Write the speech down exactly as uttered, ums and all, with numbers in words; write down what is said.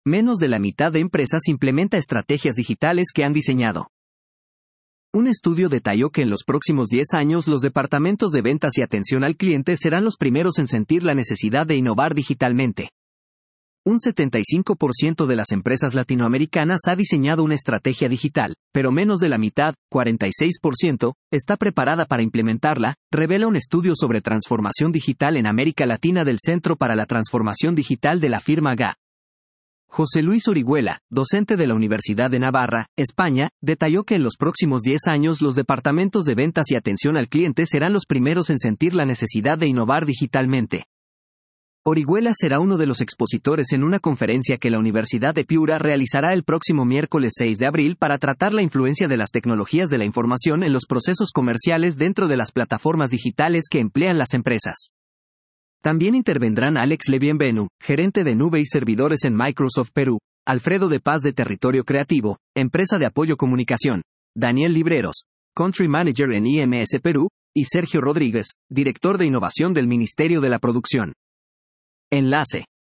menos de la mitad de empresas implementa estrategias digitales que han diseñado. Un estudio detalló que en los próximos diez años los departamentos de ventas y atención al cliente serán los primeros en sentir la necesidad de innovar digitalmente. Un setenta y cinco por ciento de las empresas latinoamericanas ha diseñado una estrategia digital, pero menos de la mitad, cuarenta y seis por ciento, está preparada para implementarla, revela un estudio sobre transformación digital en América Latina del Centro para la Transformación Digital de la firma G A. José Luis Orihuela, docente de la Universidad de Navarra, España, detalló que en los próximos diez años los departamentos de ventas y atención al cliente serán los primeros en sentir la necesidad de innovar digitalmente. Orihuela será uno de los expositores en una conferencia que la Universidad de Piura realizará el próximo miércoles seis de abril para tratar la influencia de las tecnologías de la información en los procesos comerciales dentro de las plataformas digitales que emplean las empresas. También intervendrán Alex Lebienvenu, gerente de nube y servidores en Microsoft Perú, Alfredo de Paz de Territorio Creativo, empresa de apoyo comunicación, Daniel Libreros, Country Manager en I M S Perú, y Sergio Rodríguez, director de innovación del Ministerio de la Producción. Enlace.